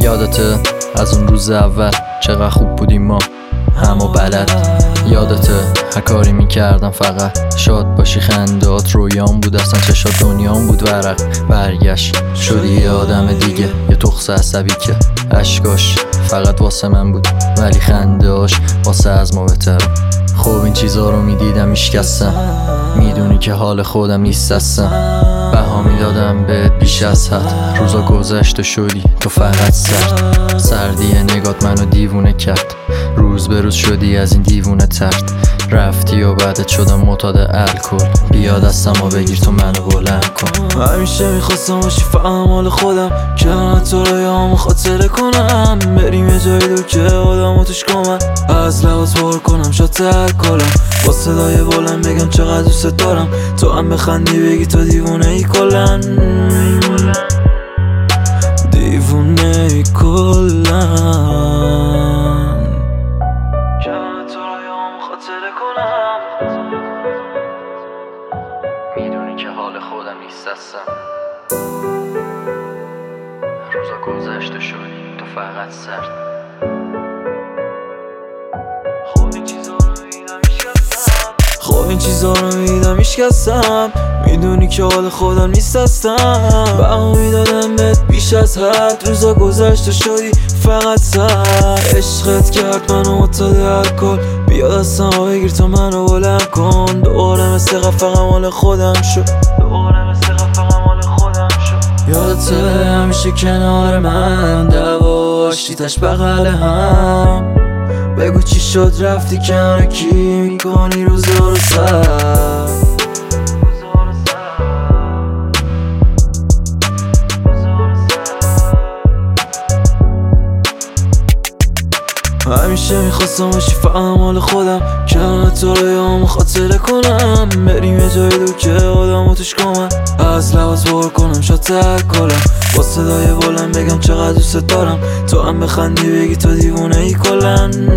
یادته از اون روز اول چقدر خوب بودیم ما همو بلد. یادته هر کاری میکردم فقط شاد باشی، خندات رویام بود، اصلا چشات دنیام بود. ورق برگشت شدی یه آدم دیگه، یه تخص عصبی که اشکاش فقط واسه من بود ولی خندهاش واسه از ما بهتر. خب این چیزا رو میدیدم میشکستم، میدونی که حال خودم نیست هستم. بها میدادم بهت بیش از حد، روزا گذشت و شدی تو فقط سردی نگات منو دیوونه کرد. روز به روز شدی از این دیوونه ترد، رفتی و بعدت شدم معتاد الکل. بیا دستمو بگیر تو منو بلند کن. همیشه میخواستم باشی فقط مال خودم، کنار تو رویامو خاطره کنم. بریم یه جایی دور که آدمو توش کنم، از لباس بار کنم شات الکلم، با صدای بلند بگم چقدر دوست دارم. تو هم بخندی بگی تو دیوونه ای کلن، دیوونه ای کلن. خاطره کنم، میدونی که حال خودم نیست هستم. روزا گذشت و شدی تو فقط سرد. خب این چیزا رو میدم میشکستم، میدونی که حال خودم نیست هستم. بها میدادم بهت بیش از حد، روزا گذشت و شدی فقط سر. عشقت کرد منو معتاد الکل، بیا دستمو بگیر تو منو بلند کن. دوباره مثل فقط مال خودم شد، یادته همیشه کنار من، دعوا آشتیتش بغل هم. بگو چی شد رفتی کنار کی، میکنی روزا رو سر. همیشه میخواستم باشی فقط مال خودم، کنار تو رویامو خاطره کنم. بریم یه جایی دور که آدمو توش کنم، از لباس بار کنم شات الکلم، با صدای بلند بگم چقدر دوست دارم. تو هم بخندی بگی تو دیوونه ای کلن.